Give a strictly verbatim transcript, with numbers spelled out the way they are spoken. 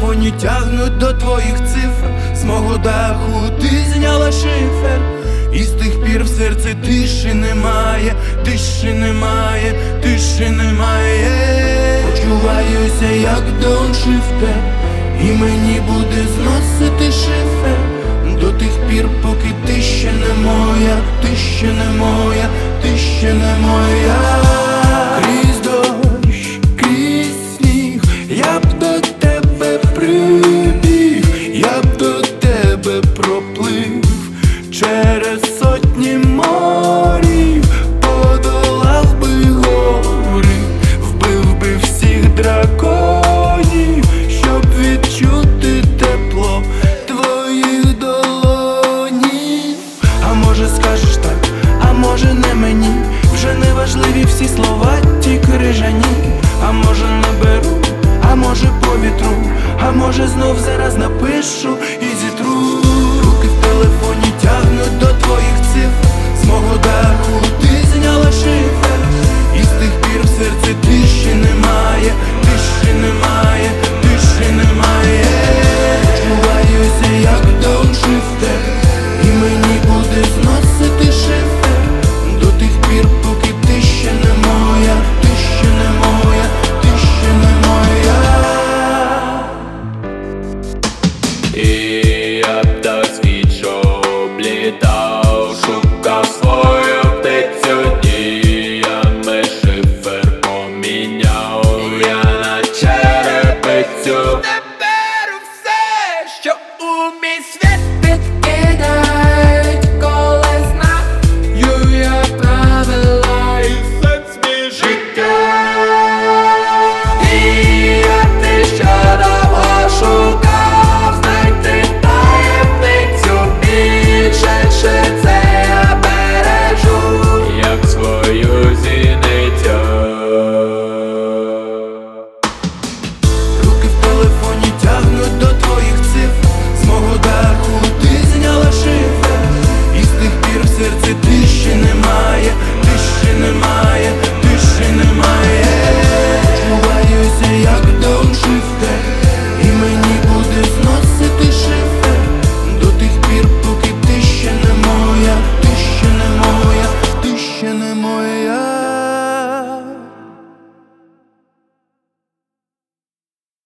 телефоні тягнуть до твоїх цифр. З мого даху ти зняла шифер, і з тих пір в серці тиші немає, тиші немає, тиші немає. Почуваюся як дауншифтер, і мені буде зносити шифер до тих пір, поки ти ще не моя, ти ще не моя, ти ще не моя. Крізь дощ, крізь сніг, я б до тебе прибіг, я б до тебе проплив через сотні морів, подолав би гори, вбив би всіх драконів, щоб відчути тепло твоїх долонів. А може скажеш так, а може не мені, вже не важливі всі слова, ті крижані. А може наберу, а може по вітру, а може знов зараз напишу і